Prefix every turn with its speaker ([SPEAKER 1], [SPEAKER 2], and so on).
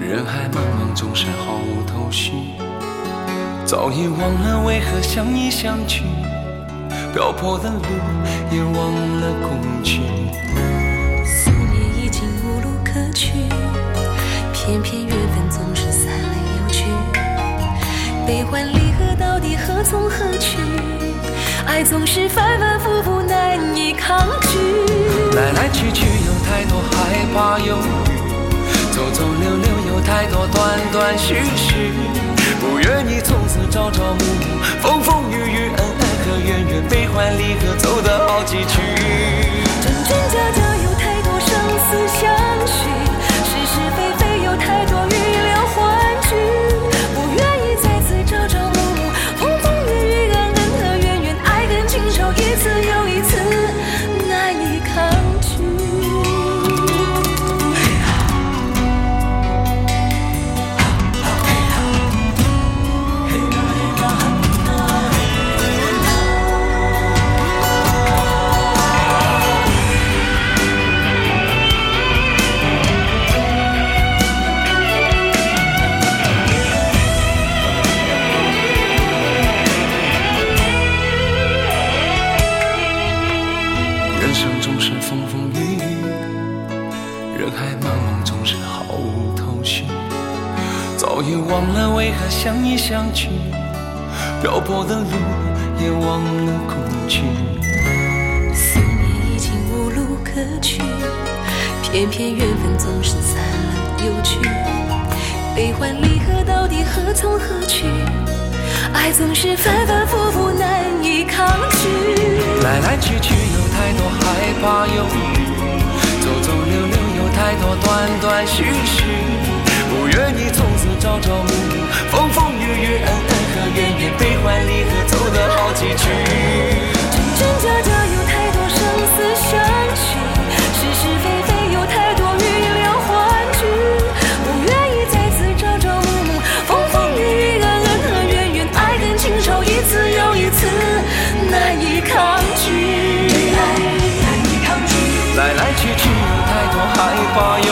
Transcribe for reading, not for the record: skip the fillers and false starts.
[SPEAKER 1] 人海茫茫，总是毫无头绪，早已忘了为何相依相聚，漂泊的路也忘了恐惧。
[SPEAKER 2] 思念已经无路可去，偏偏缘分总是散了又聚，悲欢离合到底何从何去？爱总是反反复复难以抗拒，
[SPEAKER 1] 来来去去有太多害怕犹豫，走走留留有太多断断续续，不愿意从此朝朝暮暮，风风雨雨，恩恩和怨怨，悲欢离合，走得好崎岖。
[SPEAKER 2] 真真假假有太多生死相许，是是非非有太多预料幻局，不愿意再次朝朝暮暮，风风雨雨，恩恩和怨怨，爱恨情仇一次又一次难以抗拒。
[SPEAKER 1] 人生总是风风雨雨，人海茫茫，总是毫无头绪，早已忘了为何相依相聚，漂泊的路也忘了恐惧。
[SPEAKER 2] 思念已经无路可去，偏偏缘分总是散了又聚，悲欢离合到底何从何去？爱总是反反复复难以抗拒，
[SPEAKER 1] 来来去去有太多害怕犹豫，走走留留有太多断断续续，不愿意从此朝朝暮暮，风风雨雨，恩恩和怨怨，悲欢离合，走得好崎岖。
[SPEAKER 2] 真真假假有太多生死相许，是是非非有太多预料幻局，不愿意再次朝朝暮暮，风风雨雨，恩恩和怨怨，爱恨情仇一次又一次难以抗拒，
[SPEAKER 1] 来来去去有太多害怕